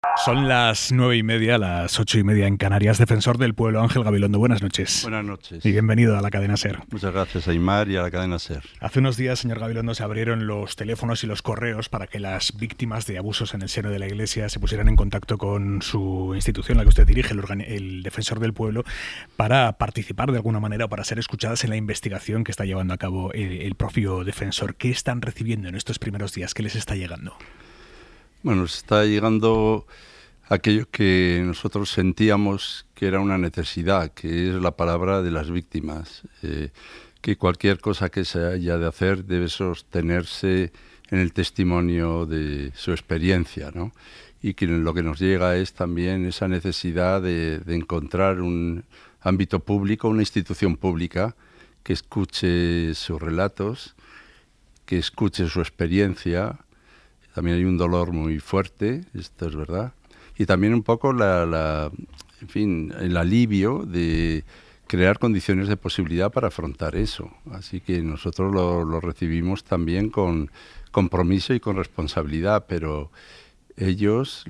Son las 9:30, las 8:30 en Canarias. Defensor del pueblo, Ángel Gabilondo, buenas noches. Buenas noches. Y bienvenido a la cadena SER. Muchas gracias, Aymar, y a la cadena SER. Hace unos días, señor Gabilondo, se abrieron los teléfonos y los correos para que las víctimas de abusos en el seno de la Iglesia se pusieran en contacto con su institución, la que usted dirige, el Defensor del Pueblo, para participar de alguna manera o para ser escuchadas en la investigación que está llevando a cabo el propio defensor. ¿Qué están recibiendo en estos primeros días? ¿Qué les está llegando? Bueno, nos está llegando aquello que nosotros sentíamos que era una necesidad, que es la palabra de las víctimas, que cualquier cosa que se haya de hacer debe sostenerse en el testimonio de su experiencia, ¿no? Y que lo que nos llega es también esa necesidad de encontrar un ámbito público, una institución pública que escuche sus relatos, que escuche su experiencia. También hay un dolor muy fuerte, esto es verdad, y también un poco en fin, el alivio de crear condiciones de posibilidad para afrontar eso. Así que nosotros lo recibimos también con compromiso y con responsabilidad, pero ellas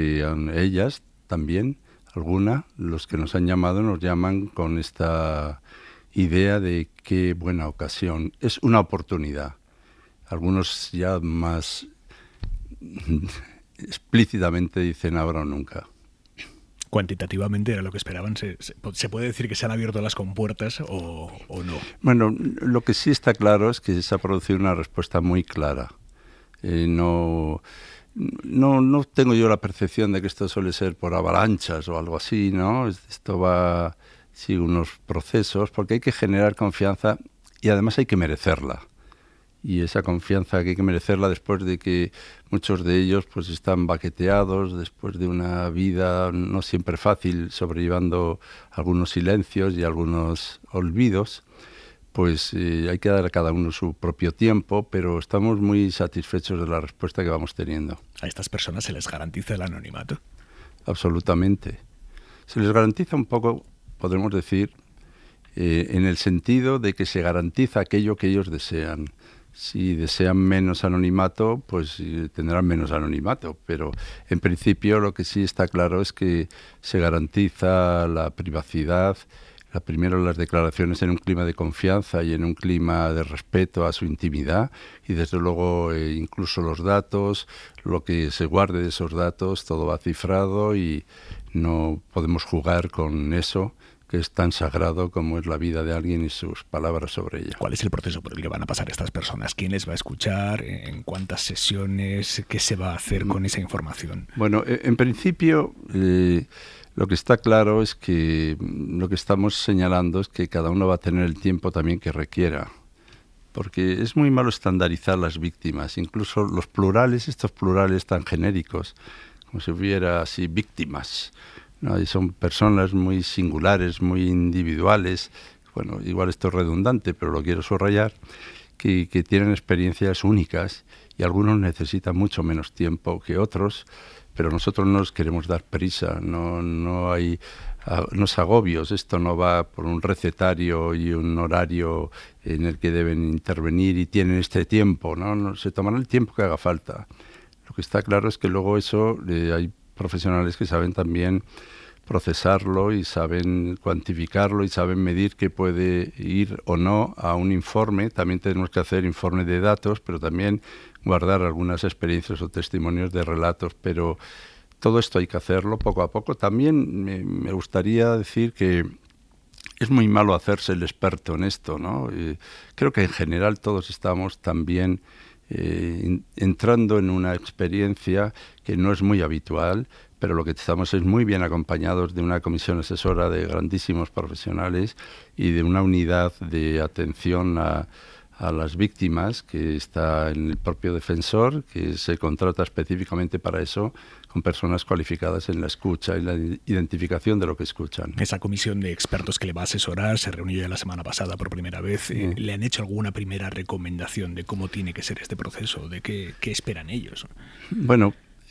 también, los que nos han llamado nos llaman con esta idea de qué buena ocasión. Es una oportunidad. Algunos ya más explícitamente dicen ahora o nunca. Cuantitativamente era lo que esperaban. ¿Se puede decir que se han abierto las compuertas o no? Bueno, lo que sí está claro es que se ha producido una respuesta muy clara. No tengo yo la percepción de que esto suele ser por avalanchas o algo así, ¿no? Esto sigue unos procesos, porque hay que generar confianza y además hay que merecerla. Y esa confianza que hay que merecerla después de que muchos de ellos pues están baqueteados, después de una vida no siempre fácil, sobrellevando algunos silencios y algunos olvidos, pues hay que dar a cada uno su propio tiempo, pero estamos muy satisfechos de la respuesta que vamos teniendo. ¿A estas personas se les garantiza el anonimato? Absolutamente. Se les garantiza un poco, podemos decir, en el sentido de que se garantiza aquello que ellos desean. Si desean menos anonimato, pues tendrán menos anonimato, pero en principio lo que sí está claro es que se garantiza la privacidad, primero las declaraciones en un clima de confianza y en un clima de respeto a su intimidad, y desde luego incluso los datos, lo que se guarde de esos datos, todo va cifrado y no podemos jugar con eso, que es tan sagrado como es la vida de alguien y sus palabras sobre ella. ¿Cuál es el proceso por el que van a pasar estas personas? ¿Quién les va a escuchar? ¿En cuántas sesiones? ¿Qué se va a hacer con esa información? Bueno, en principio lo que está claro es que lo que estamos señalando es que cada uno va a tener el tiempo también que requiera, porque es muy malo estandarizar las víctimas, incluso los plurales, estos plurales tan genéricos, como si hubiera así víctimas, ¿no? Y son personas muy singulares, muy individuales. Bueno, igual esto es redundante, pero lo quiero subrayar, que tienen experiencias únicas y algunos necesitan mucho menos tiempo que otros, pero nosotros no les queremos dar prisa, no hay unos agobios. Esto no va por un recetario y un horario en el que deben intervenir y tienen este tiempo, ¿no? Se tomará el tiempo que haga falta. Lo que está claro es que luego eso hay profesionales que saben también procesarlo y saben cuantificarlo y saben medir qué puede ir o no a un informe. También tenemos que hacer informe de datos, pero también guardar algunas experiencias o testimonios de relatos, pero todo esto hay que hacerlo poco a poco. También me gustaría decir que es muy malo hacerse el experto en esto, ¿no? Creo que en general todos estamos también entrando en una experiencia que no es muy habitual, pero lo que estamos es muy bien acompañados de una comisión asesora de grandísimos profesionales y de una unidad de atención a las víctimas que está en el propio defensor, que se contrata específicamente para eso, con personas cualificadas en la escucha y la identificación de lo que escuchan. Esa comisión de expertos que le va a asesorar se reunió ya la semana pasada por primera vez. ¿Le han hecho alguna primera recomendación de cómo tiene que ser este proceso? ¿De qué esperan ellos? Bueno,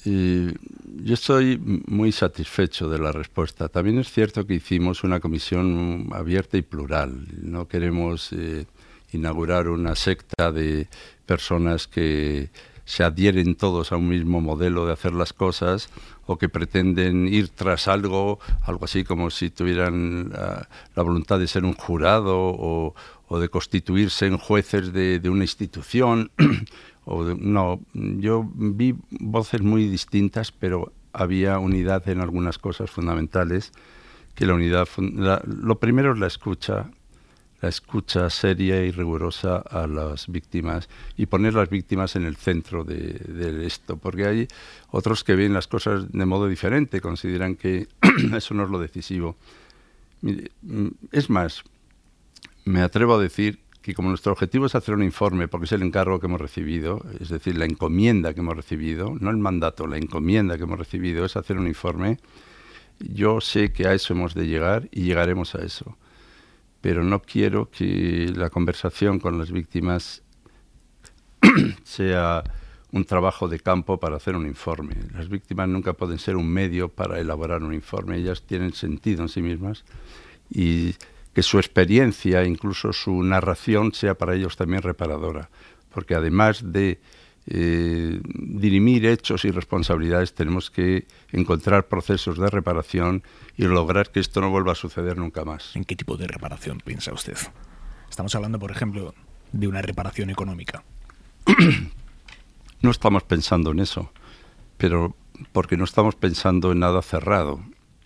yo estoy muy satisfecho de la respuesta. También es cierto que hicimos una comisión abierta y plural. No queremos inaugurar una secta de personas que se adhieren todos a un mismo modelo de hacer las cosas, o que pretenden ir tras algo así como si tuvieran la voluntad de ser un jurado o de constituirse en jueces de una institución. No, yo vi voces muy distintas, pero había unidad en algunas cosas fundamentales, que lo primero es la escucha seria y rigurosa a las víctimas y poner las víctimas en el centro de esto, porque hay otros que ven las cosas de modo diferente, consideran que eso no es lo decisivo. Es más, me atrevo a decir que como nuestro objetivo es hacer un informe, porque es el encargo que hemos recibido, es decir, la encomienda que hemos recibido, no el mandato, la encomienda que hemos recibido es hacer un informe. Yo sé que a eso hemos de llegar y llegaremos a eso, pero no quiero que la conversación con las víctimas sea un trabajo de campo para hacer un informe. Las víctimas nunca pueden ser un medio para elaborar un informe, ellas tienen sentido en sí mismas, y que su experiencia, incluso su narración, sea para ellos también reparadora, porque además de dirimir hechos y responsabilidades, tenemos que encontrar procesos de reparación y lograr que esto no vuelva a suceder nunca más. ¿En qué tipo de reparación piensa usted? Estamos hablando, por ejemplo, de una reparación económica. No estamos pensando en eso, pero porque no estamos pensando en nada cerrado,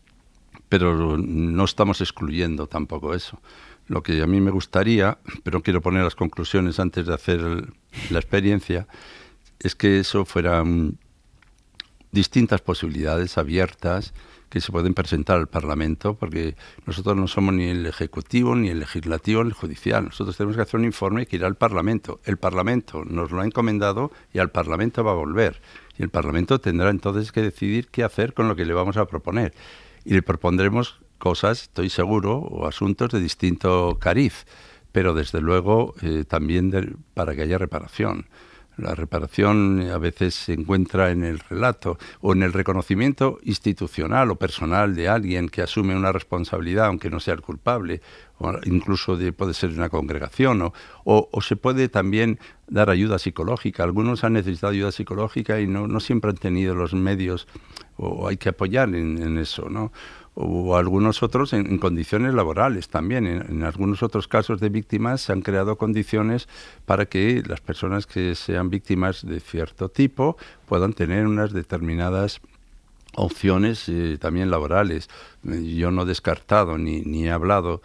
pero no estamos excluyendo tampoco eso. Lo que a mí me gustaría, pero quiero poner las conclusiones antes de hacer la experiencia, es que eso fueran distintas posibilidades abiertas que se pueden presentar al Parlamento, porque nosotros no somos ni el Ejecutivo, ni el Legislativo, ni el Judicial. Nosotros tenemos que hacer un informe que irá al Parlamento. El Parlamento nos lo ha encomendado y al Parlamento va a volver. Y el Parlamento tendrá entonces que decidir qué hacer con lo que le vamos a proponer. Y le propondremos cosas, estoy seguro, o asuntos de distinto cariz, pero desde luego también para que haya reparación. La reparación a veces se encuentra en el relato o en el reconocimiento institucional o personal de alguien que asume una responsabilidad, aunque no sea el culpable, o incluso puede ser una congregación, o se puede también dar ayuda psicológica. Algunos han necesitado ayuda psicológica y no siempre han tenido los medios, o hay que apoyar en eso, ¿no? O algunos otros en condiciones laborales también. En algunos otros casos de víctimas se han creado condiciones para que las personas que sean víctimas de cierto tipo puedan tener unas determinadas opciones también laborales. Yo no he descartado ni he hablado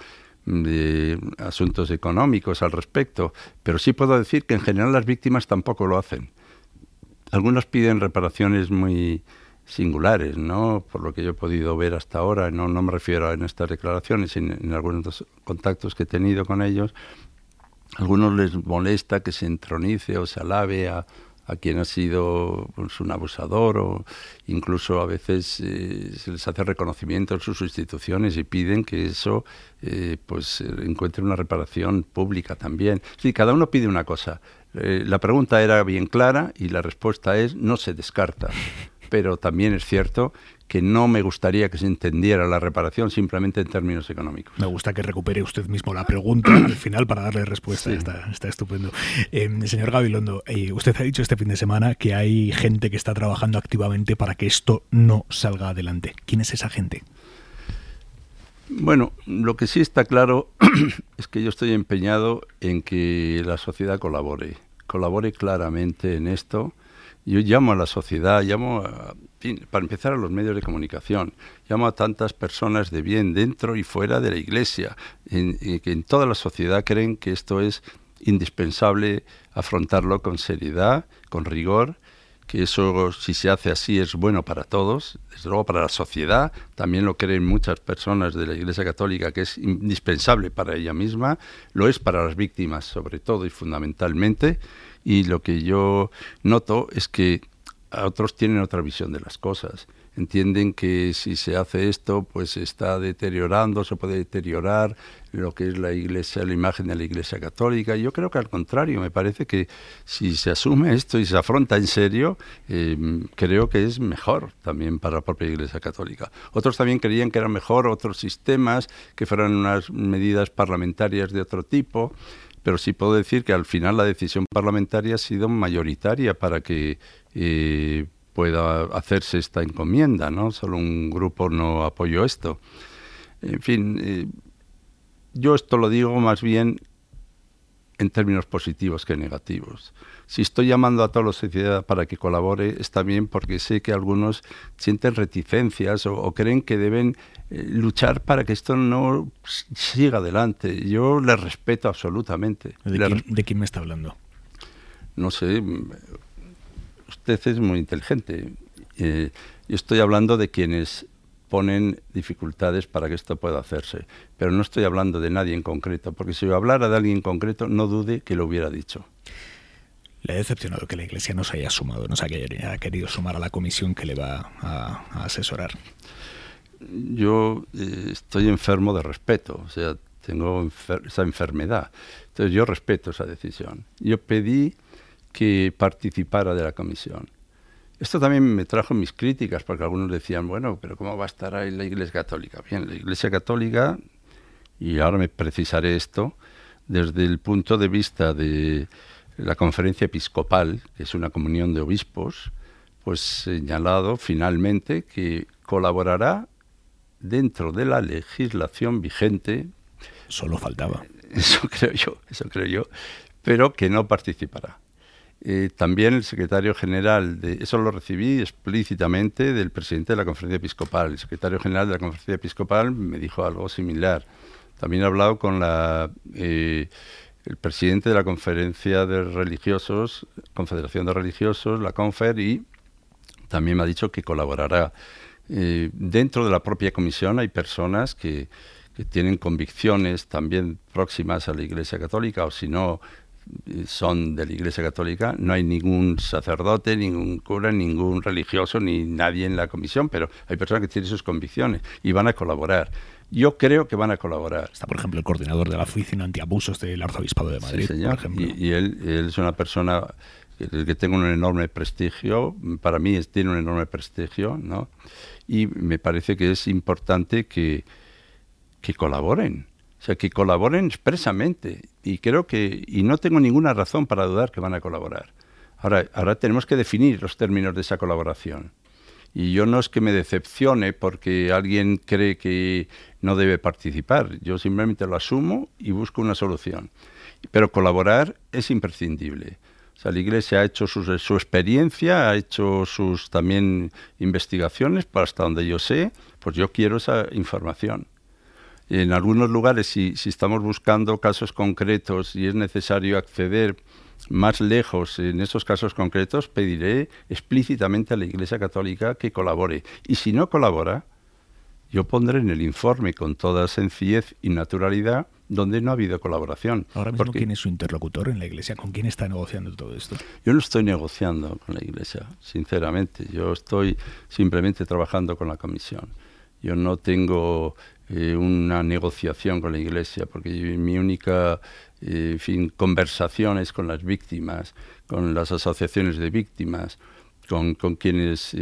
de asuntos económicos al respecto, pero sí puedo decir que en general las víctimas tampoco lo hacen. Algunos piden reparaciones muy singulares, ¿no? Por lo que yo he podido ver hasta ahora, no me refiero en estas declaraciones, sino en algunos contactos que he tenido con ellos. A algunos les molesta que se entronice o se alabe a quien ha sido pues, un abusador, o incluso a veces se les hace reconocimiento en sus instituciones y piden que eso encuentre una reparación pública también. Sí, cada uno pide una cosa. La pregunta era bien clara y la respuesta es no se descarta. Pero también es cierto que no me gustaría que se entendiera la reparación simplemente en términos económicos. Me gusta que recupere usted mismo la pregunta al final para darle respuesta. Sí. Está estupendo. Señor Gabilondo, usted ha dicho este fin de semana que hay gente que está trabajando activamente para que esto no salga adelante. ¿Quién es esa gente? Bueno, lo que sí está claro es que yo estoy empeñado en que la sociedad colabore claramente en esto. Yo llamo a la sociedad, para empezar a los medios de comunicación, llamo a tantas personas de bien dentro y fuera de la Iglesia, que en toda la sociedad creen que esto es indispensable afrontarlo con seriedad, con rigor, que eso si se hace así es bueno para todos, desde luego para la sociedad, también lo creen muchas personas de la Iglesia Católica que es indispensable para ella misma, lo es para las víctimas sobre todo y fundamentalmente. Y lo que yo noto es que otros tienen otra visión de las cosas. Entienden que si se hace esto, pues se está deteriorando, se puede deteriorar lo que es la Iglesia, la imagen de la Iglesia Católica. Yo creo que al contrario, me parece que si se asume esto y se afronta en serio, creo que es mejor también para la propia Iglesia Católica. Otros también creían que era mejor otros sistemas, que fueran unas medidas parlamentarias de otro tipo. pero sí puedo decir que al final la decisión parlamentaria ha sido mayoritaria para que pueda hacerse esta encomienda, ¿no? Solo un grupo no apoyó esto. En fin, yo esto lo digo más bien en términos positivos que negativos. Si estoy llamando a toda la sociedad para que colabore, está bien, porque sé que algunos sienten reticencias o creen que deben luchar para que esto no siga adelante. Yo les respeto absolutamente. ¿De quién me está hablando? No sé, usted es muy inteligente. Yo estoy hablando de quienes ponen dificultades para que esto pueda hacerse, pero no estoy hablando de nadie en concreto, porque si yo hablara de alguien en concreto, no dude que lo hubiera dicho. ¿Le ha decepcionado que la Iglesia no se haya sumado, no se haya querido sumar a la comisión que le va a asesorar? Yo estoy enfermo de respeto, o sea, tengo esa enfermedad. Entonces yo respeto esa decisión. Yo pedí que participara de la comisión. Esto también me trajo mis críticas, porque algunos decían, bueno, pero ¿cómo va a estar ahí la Iglesia Católica? Bien, la Iglesia Católica, y ahora me precisaré esto, desde el punto de vista de la Conferencia Episcopal, que es una comunión de obispos, pues señalado finalmente que colaborará dentro de la legislación vigente. Solo faltaba. Eso creo yo, pero que no participará. También el secretario general, eso lo recibí explícitamente del presidente de la Conferencia Episcopal. El secretario general de la Conferencia Episcopal me dijo algo similar. También he hablado con el presidente de la Conferencia de Religiosos, Confederación de Religiosos, la CONFER, y también me ha dicho que colaborará. Dentro de la propia comisión hay personas que tienen convicciones también próximas a la Iglesia Católica, o si no, son de la Iglesia Católica. No hay ningún sacerdote, ningún cura, ningún religioso, ni nadie en la comisión, pero hay personas que tienen sus convicciones y van a colaborar. Yo creo que van a colaborar. Está, por ejemplo, el coordinador de la Oficina Antiabusos del Arzobispado de Madrid, sí, señor. por ejemplo. Y él es una persona que tiene un enorme prestigio. Para mí tiene un enorme prestigio, ¿no? Y me parece que es importante que colaboren. O sea, que colaboren expresamente. Y creo y no tengo ninguna razón para dudar que van a colaborar. Ahora tenemos que definir los términos de esa colaboración. Y yo no es que me decepcione porque alguien cree que no debe participar. Yo simplemente lo asumo y busco una solución. Pero colaborar es imprescindible. O sea, la Iglesia ha hecho su experiencia, ha hecho sus también investigaciones, pero hasta donde yo sé, pues yo quiero esa información. En algunos lugares, si estamos buscando casos concretos y es necesario acceder más lejos en esos casos concretos, pediré explícitamente a la Iglesia Católica que colabore. Y si no colabora, yo pondré en el informe con toda sencillez y naturalidad donde no ha habido colaboración. Ahora mismo, ¿quién es su interlocutor en la Iglesia? ¿Con quién está negociando todo esto? Yo no estoy negociando con la Iglesia, sinceramente. Yo estoy simplemente trabajando con la Comisión. Yo no tengo una negociación con la Iglesia, porque mi única conversación es con las víctimas, con las asociaciones de víctimas, con quienes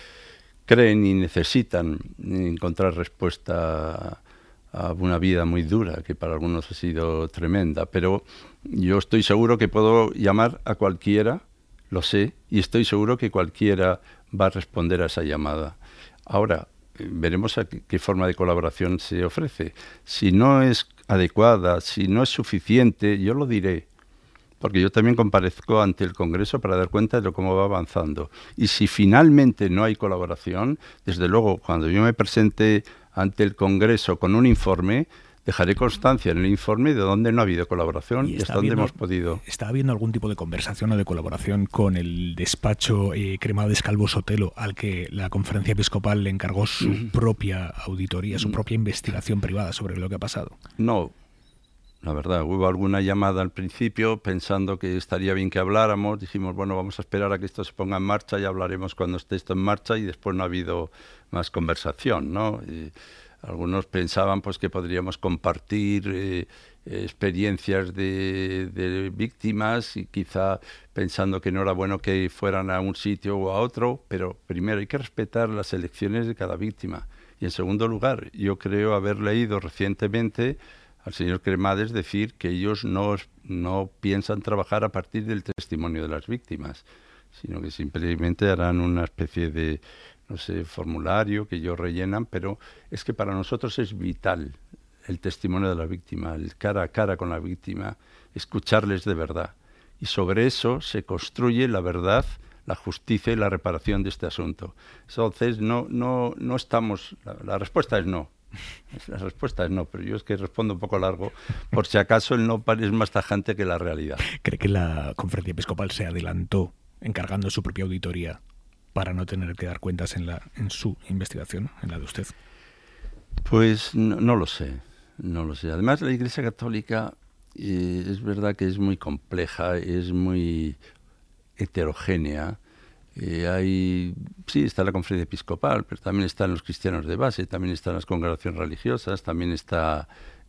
creen y necesitan encontrar respuesta a una vida muy dura, que para algunos ha sido tremenda. Pero yo estoy seguro que puedo llamar a cualquiera, lo sé, y estoy seguro que cualquiera va a responder a esa llamada. Ahora, veremos a qué forma de colaboración se ofrece. Si no es adecuada, si no es suficiente, yo lo diré, porque yo también comparezco ante el Congreso para dar cuenta de cómo va avanzando. Y si finalmente no hay colaboración, desde luego, cuando yo me presente ante el Congreso con un informe, dejaré constancia en el informe de dónde no ha habido colaboración y hasta dónde hemos podido. ¿Está habiendo algún tipo de conversación o de colaboración con el despacho Cremades Calvo Sotelo, al que la Conferencia Episcopal le encargó su propia auditoría, su propia investigación privada sobre lo que ha pasado? No, la verdad, hubo alguna llamada al principio pensando que estaría bien que habláramos. Dijimos, bueno, vamos a esperar a que esto se ponga en marcha y hablaremos cuando esté esto en marcha, y después no ha habido más conversación, ¿no? Algunos pensaban pues que podríamos compartir experiencias de víctimas, y quizá pensando que no era bueno que fueran a un sitio o a otro, pero primero hay que respetar las elecciones de cada víctima. Y en segundo lugar, yo creo haber leído recientemente al señor Cremades decir que ellos no piensan trabajar a partir del testimonio de las víctimas, sino que simplemente harán una especie de, no sé, formulario que ellos rellenan, pero es que para nosotros es vital el testimonio de la víctima, el cara a cara con la víctima, escucharles de verdad. Y sobre eso se construye la verdad, la justicia y la reparación de este asunto. Entonces, no estamos... La respuesta es no. La respuesta es no, pero yo es que respondo un poco largo, por si acaso el no es más tajante que la realidad. ¿Cree que la Conferencia Episcopal se adelantó encargando su propia auditoría para no tener que dar cuentas en su investigación, en la de usted? Pues no lo sé, no lo sé. Además, la Iglesia Católica es verdad que es muy compleja, es muy heterogénea. Sí, está la Conferencia Episcopal, pero también están los cristianos de base, también están las congregaciones religiosas, también está,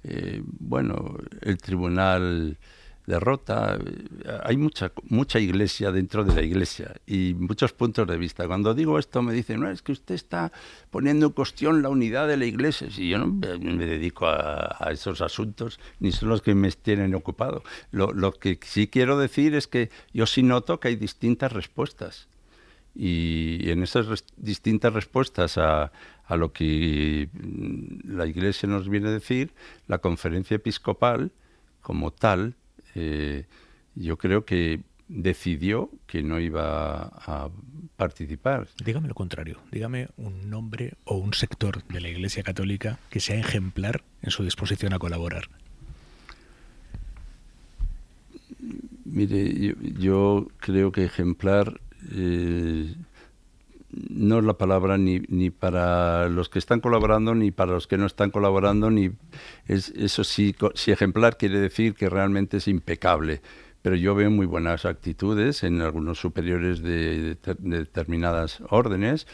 el Tribunal de Rota. Hay mucha iglesia dentro de la iglesia y muchos puntos de vista. Cuando digo esto me dicen, no, es que usted está poniendo en cuestión la unidad de la iglesia. Si yo no me dedico a esos asuntos, ni son los que me tienen ocupado. Lo que sí quiero decir es que yo sí noto que hay distintas respuestas. Y en esas distintas respuestas a lo que la Iglesia nos viene a decir, la Conferencia Episcopal, como tal, yo creo que decidió que no iba a participar. Dígame lo contrario, dígame un nombre o un sector de la Iglesia Católica que sea ejemplar en su disposición a colaborar. Mire, yo creo que ejemplar no es la palabra ni para los que están colaborando ni para los que no están colaborando, eso sí, si ejemplar quiere decir que realmente es impecable, pero yo veo muy buenas actitudes en algunos superiores de determinadas órdenes.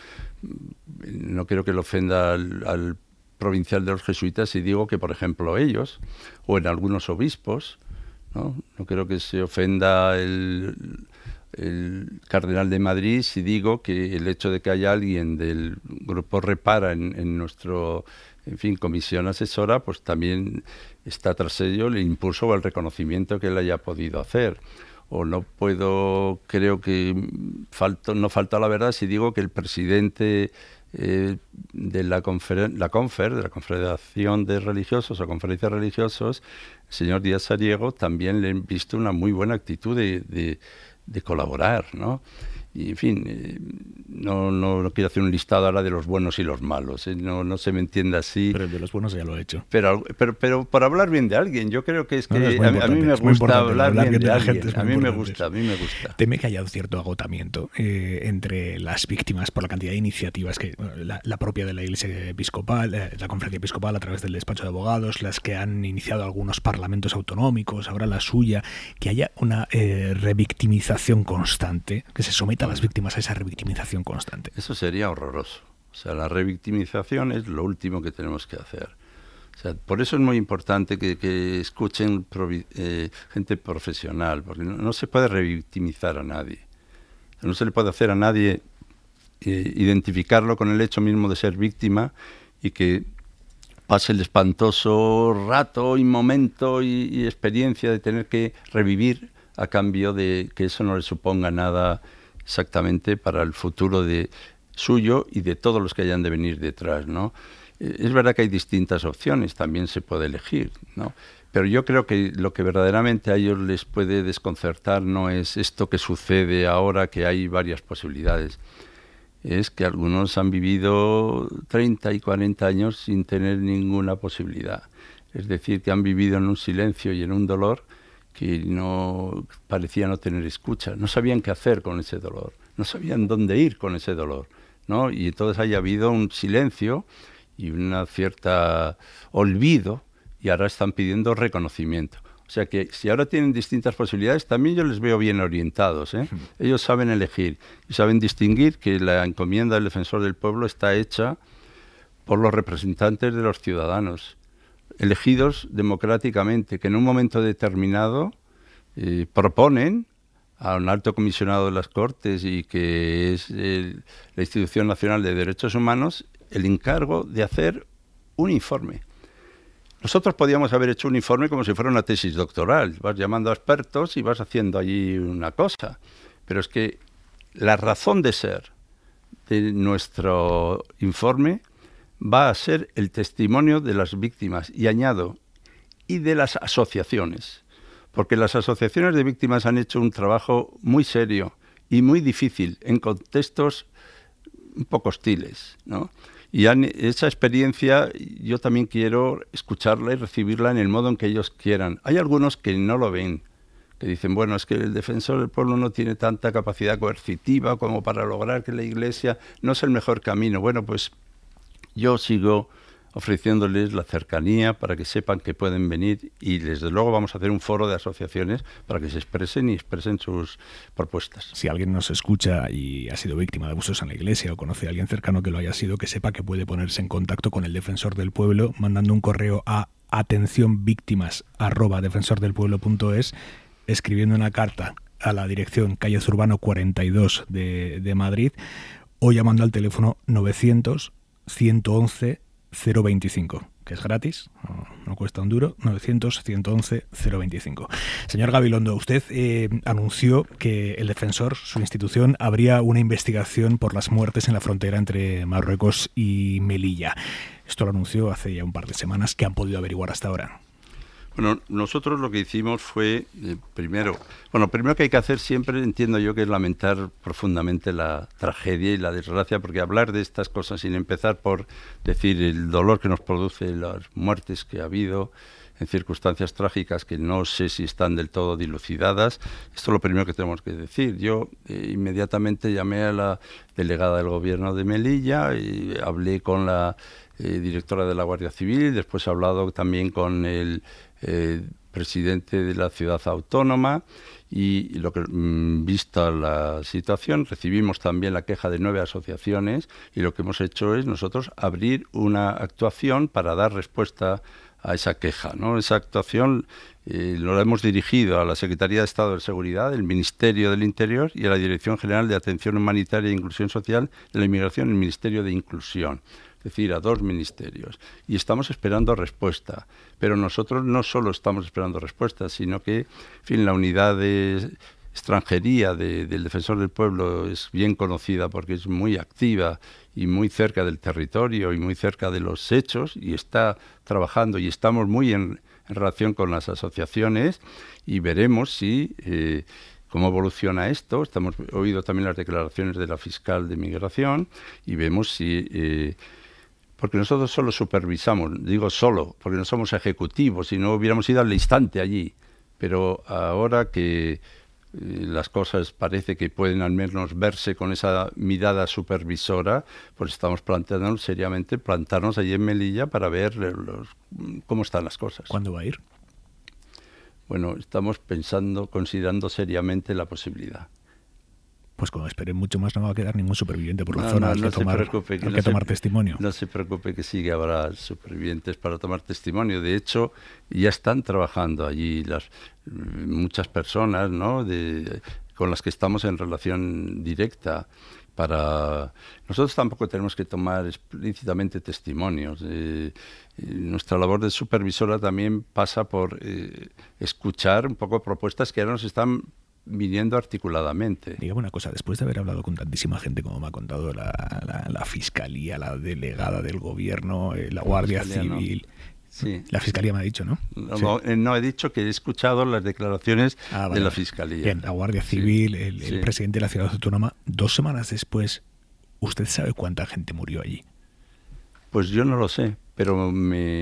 No quiero que le ofenda al provincial de los jesuitas si digo que, por ejemplo, ellos, o en algunos obispos, no creo que se ofenda el cardenal de Madrid si digo que el hecho de que haya alguien del grupo Repara en nuestro, comisión asesora, pues también está tras ello el impulso o el reconocimiento que él haya podido hacer. O creo que no falta la verdad si digo que el presidente de la Confederación de Religiosos o Conferencias Religiosos, el señor Díaz Sariego, también le he visto una muy buena actitud de colaborar, ¿no? Y, en fin, no quiero hacer un listado ahora de los buenos y los malos, no se me entienda así. Pero el de los buenos ya lo he hecho. Pero por hablar bien de alguien, yo creo que es que a mí me gusta hablar bien de alguien. A mí me gusta. Teme que haya un cierto agotamiento entre las víctimas por la cantidad de iniciativas que la propia de la Iglesia Episcopal, la Conferencia Episcopal a través del despacho de abogados, las que han iniciado algunos parlamentos autonómicos, ahora la suya, que haya una revictimización constante, que se someta a las víctimas a esa revictimización constante. Eso sería horroroso. O sea, la revictimización es lo último que tenemos que hacer. O sea, por eso es muy importante que escuchen gente profesional, porque no se puede revictimizar a nadie. No se le puede hacer a nadie identificarlo con el hecho mismo de ser víctima y que pase el espantoso rato y momento y experiencia de tener que revivir a cambio de que eso no le suponga nada exactamente para el futuro suyo y de todos los que hayan de venir detrás, ¿no? Es verdad que hay distintas opciones, también se puede elegir, ¿no? Pero yo creo que lo que verdaderamente a ellos les puede desconcertar no es esto que sucede ahora, que hay varias posibilidades. Es que algunos han vivido 30 y 40 años sin tener ninguna posibilidad. Es decir, que han vivido en un silencio y en un dolor que no parecía no tener escucha, no sabían qué hacer con ese dolor, no sabían dónde ir con ese dolor, ¿no? Y entonces haya habido un silencio y una cierta olvido y ahora están pidiendo reconocimiento. O sea que si ahora tienen distintas posibilidades, también yo les veo bien orientados, ¿eh? Ellos saben elegir y saben distinguir que la encomienda del defensor del pueblo está hecha por los representantes de los ciudadanos, elegidos democráticamente, que en un momento determinado proponen a un alto comisionado de las Cortes y que es la Institución Nacional de Derechos Humanos el encargo de hacer un informe. Nosotros podíamos haber hecho un informe como si fuera una tesis doctoral. Vas llamando a expertos y vas haciendo allí una cosa. Pero es que la razón de ser de nuestro informe va a ser el testimonio de las víctimas, y añado, y de las asociaciones, porque las asociaciones de víctimas han hecho un trabajo muy serio y muy difícil en contextos un poco hostiles, ¿no? Y esa experiencia yo también quiero escucharla y recibirla en el modo en que ellos quieran. Hay algunos que no lo ven, que dicen, bueno, es que el defensor del pueblo no tiene tanta capacidad coercitiva como para lograr que la Iglesia no es el mejor camino. Bueno, pues yo sigo ofreciéndoles la cercanía para que sepan que pueden venir, y desde luego vamos a hacer un foro de asociaciones para que se expresen y expresen sus propuestas. Si alguien nos escucha y ha sido víctima de abusos en la Iglesia o conoce a alguien cercano que lo haya sido, que sepa que puede ponerse en contacto con el Defensor del Pueblo mandando un correo a atencionvíctimas@defensordelpueblo.es, escribiendo una carta a la dirección calle Zurbano 42 de Madrid, o llamando al teléfono 900 111 025, que es gratis, no cuesta un duro, 900 111 025. Señor Gabilondo, usted anunció que el Defensor, su institución, abría una investigación por las muertes en la frontera entre Marruecos y Melilla. Esto lo anunció hace ya un par de semanas. ¿Qué han podido averiguar hasta ahora? Bueno, nosotros lo que hicimos fue, primero que hay que hacer siempre, entiendo yo, que es lamentar profundamente la tragedia y la desgracia, porque hablar de estas cosas sin empezar por decir el dolor que nos produce las muertes que ha habido en circunstancias trágicas que no sé si están del todo dilucidadas, esto es lo primero que tenemos que decir. Yo inmediatamente llamé a la delegada del gobierno de Melilla y hablé con la directora de la Guardia Civil, después he hablado también con el presidente de la ciudad autónoma, y lo que, vista la situación, recibimos también la queja de 9 asociaciones, y lo que hemos hecho es nosotros abrir una actuación para dar respuesta a esa queja, ¿no? Esa actuación lo hemos dirigido a la Secretaría de Estado de Seguridad, el Ministerio del Interior y a la Dirección General de Atención Humanitaria e Inclusión Social de la Inmigración, el Ministerio de Inclusión. Es decir, a 2 ministerios. Y estamos esperando respuesta. Pero nosotros no solo estamos esperando respuesta, sino que, en fin, la unidad de extranjería del Defensor del Pueblo es bien conocida porque es muy activa y muy cerca del territorio y muy cerca de los hechos, y está trabajando, y estamos muy en relación con las asociaciones, y veremos si cómo evoluciona esto. Hemos oído también las declaraciones de la fiscal de Migración y vemos si porque nosotros solo supervisamos, digo solo, porque no somos ejecutivos y no hubiéramos ido al instante allí. Pero ahora que las cosas parece que pueden al menos verse con esa mirada supervisora, pues estamos planteándonos seriamente plantarnos allí en Melilla para ver cómo están las cosas. ¿Cuándo va a ir? Bueno, estamos considerando seriamente la posibilidad. Pues cuando esperen mucho más no va a quedar ningún superviviente por la zona al que tomar testimonio. No se preocupe, que sí que habrá supervivientes para tomar testimonio. De hecho, ya están trabajando allí muchas personas, ¿no?, con las que estamos en relación directa. Nosotros tampoco tenemos que tomar explícitamente testimonios. Nuestra labor de supervisora también pasa por escuchar un poco propuestas que ahora nos están viniendo articuladamente. Dígame una cosa, después de haber hablado con tantísima gente como me ha contado la Fiscalía, la delegada del Gobierno, la Guardia Civil... No. Sí. La Fiscalía me ha dicho, ¿no? No, he dicho que he escuchado las declaraciones de la Fiscalía. Bien, la Guardia Civil, el presidente de la ciudad autónoma. 2 semanas después, ¿usted sabe cuánta gente murió allí? Pues yo no lo sé, pero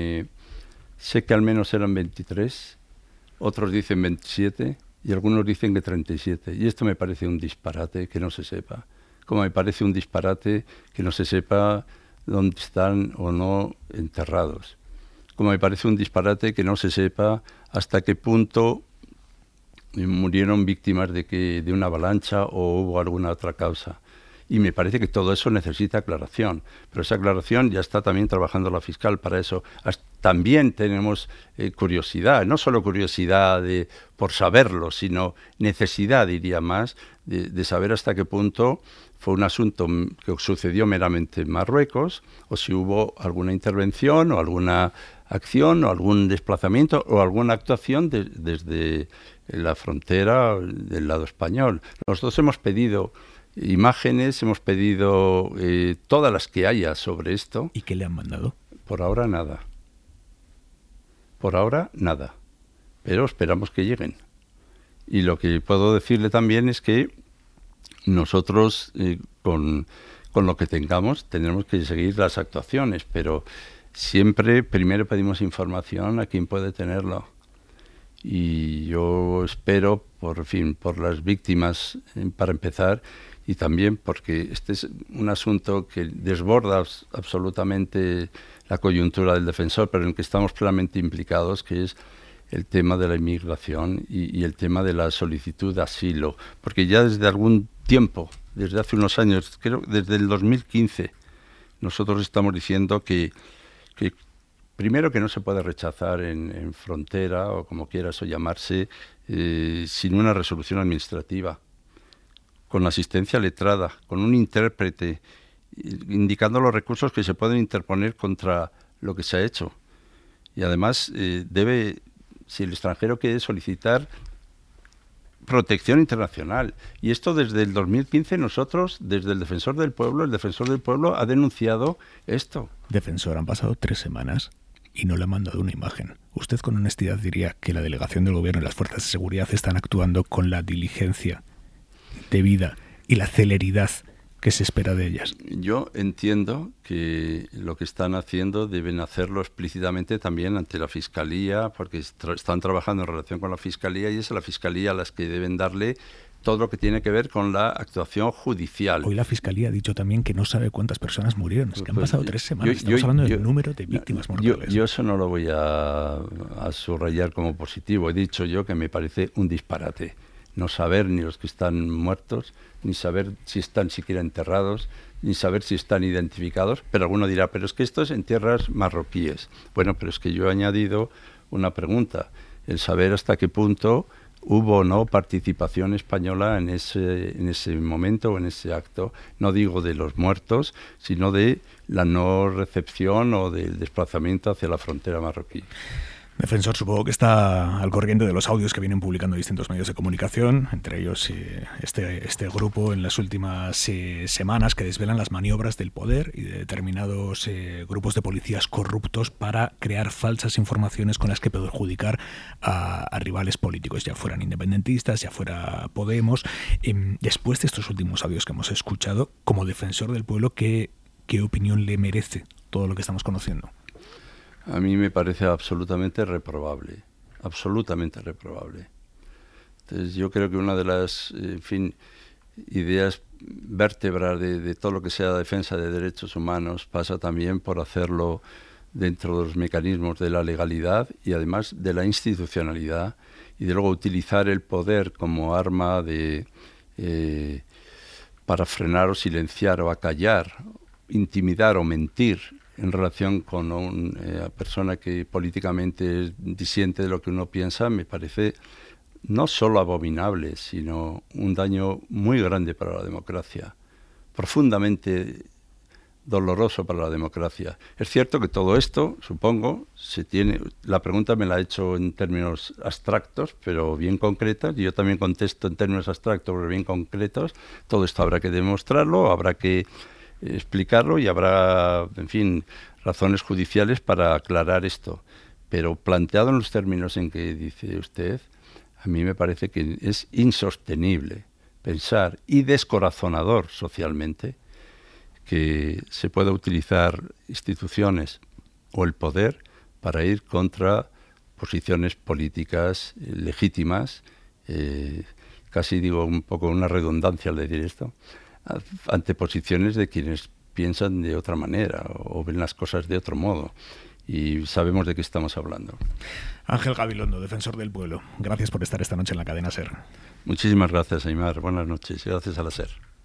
sé que al menos eran 23, otros dicen 27... y algunos dicen que 37. Y esto me parece un disparate que no se sepa. Como me parece un disparate que no se sepa dónde están o no enterrados. Como me parece un disparate que no se sepa hasta qué punto murieron víctimas de una avalancha o hubo alguna otra causa. Y me parece que todo eso necesita aclaración. Pero esa aclaración ya está también trabajando la fiscal para eso. También tenemos curiosidad, no solo curiosidad por saberlo, sino necesidad, diría más, de saber hasta qué punto fue un asunto que sucedió meramente en Marruecos, o si hubo alguna intervención o alguna acción o algún desplazamiento o alguna actuación desde la frontera del lado español. Nosotros hemos pedido imágenes, hemos pedido todas las que haya sobre esto. ¿Y qué le han mandado? Por ahora nada. Por ahora nada. Pero esperamos que lleguen. Y lo que puedo decirle también es que nosotros con lo que tengamos tenemos que seguir las actuaciones, pero siempre primero pedimos información a quien puede tenerlo. Y yo espero, por las víctimas, para empezar, y también porque este es un asunto que desborda absolutamente la coyuntura del defensor, pero en el que estamos plenamente implicados, que es el tema de la inmigración y el tema de la solicitud de asilo. Porque ya desde algún tiempo, desde hace unos años, creo desde el 2015, nosotros estamos diciendo que primero que no se puede rechazar en frontera, o como quiera eso llamarse, sin una resolución administrativa, con asistencia letrada, con un intérprete, indicando los recursos que se pueden interponer contra lo que se ha hecho. Y además si el extranjero quiere solicitar protección internacional. Y esto desde el 2015 nosotros, desde el Defensor del Pueblo ha denunciado esto. Defensor, han pasado 3 semanas y no le han mandado una imagen. ¿Usted con honestidad diría que la delegación del gobierno y las fuerzas de seguridad están actuando con la diligencia debida y la celeridad que se espera de ellas? Yo entiendo que lo que están haciendo deben hacerlo explícitamente también ante la Fiscalía, porque están trabajando en relación con la Fiscalía y es a la Fiscalía a las que deben darle todo lo que tiene que ver con la actuación judicial. Hoy la Fiscalía ha dicho también que no sabe cuántas personas murieron. Es que han pasado 3 semanas. Estamos hablando del número de víctimas mortales. Yo eso no lo voy a subrayar como positivo. He dicho yo que me parece un disparate. No saber ni los que están muertos, ni saber si están siquiera enterrados, ni saber si están identificados. Pero alguno dirá, pero es que esto es en tierras marroquíes. Bueno, pero es que yo he añadido una pregunta. El saber hasta qué punto hubo o no participación española en ese momento o en ese acto. No digo de los muertos, sino de la no recepción o del desplazamiento hacia la frontera marroquí. Defensor, supongo que está al corriente de los audios que vienen publicando distintos medios de comunicación, entre ellos este grupo en las últimas semanas que desvelan las maniobras del poder y de determinados grupos de policías corruptos para crear falsas informaciones con las que perjudicar a rivales políticos, ya fueran independentistas, ya fuera Podemos. Después de estos últimos audios que hemos escuchado, como defensor del pueblo, ¿qué opinión le merece todo lo que estamos conociendo? A mí me parece absolutamente reprobable, absolutamente reprobable. Entonces yo creo que una de las, ideas vértebras de todo lo que sea defensa de derechos humanos pasa también por hacerlo dentro de los mecanismos de la legalidad y además de la institucionalidad, y de luego utilizar el poder como arma para frenar o silenciar o acallar, intimidar o mentir en relación con una persona que políticamente disiente de lo que uno piensa. Me parece no solo abominable, sino un daño muy grande para la democracia, profundamente doloroso para la democracia. Es cierto que todo esto, supongo, la pregunta me la ha hecho en términos abstractos, pero bien concretas, y yo también contesto en términos abstractos, pero bien concretos. Todo esto habrá que demostrarlo, habrá que explicarlo y habrá, razones judiciales para aclarar esto. Pero planteado en los términos en que dice usted, a mí me parece que es insostenible pensar y descorazonador socialmente que se pueda utilizar instituciones o el poder para ir contra posiciones políticas legítimas, casi digo un poco una redundancia al decir esto, ante posiciones de quienes piensan de otra manera o ven las cosas de otro modo. Y sabemos de qué estamos hablando. Ángel Gabilondo, defensor del pueblo. Gracias por estar esta noche en la cadena SER. Muchísimas gracias, Aimar. Buenas noches. Gracias a la SER.